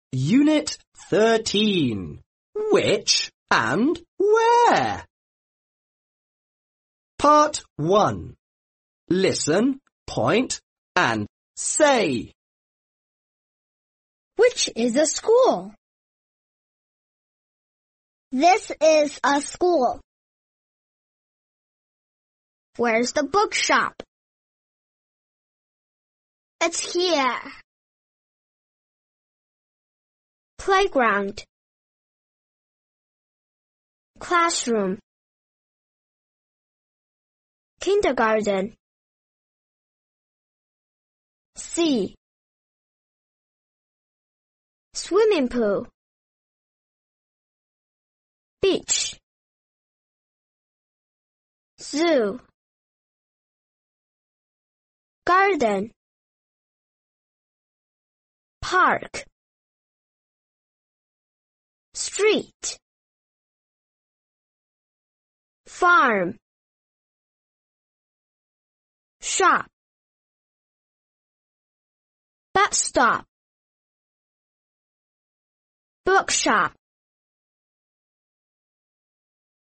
Unit 13. Which and where? Part 1. Listen, point, and say. Which is a school? This is a school. Where's the bookshop? It's here. Playground. Classroom. Kindergarten. Sea. Swimming pool. Beach. Zoo. Garden. Park. Street. Farm. Shop. Bus stop. Bookshop.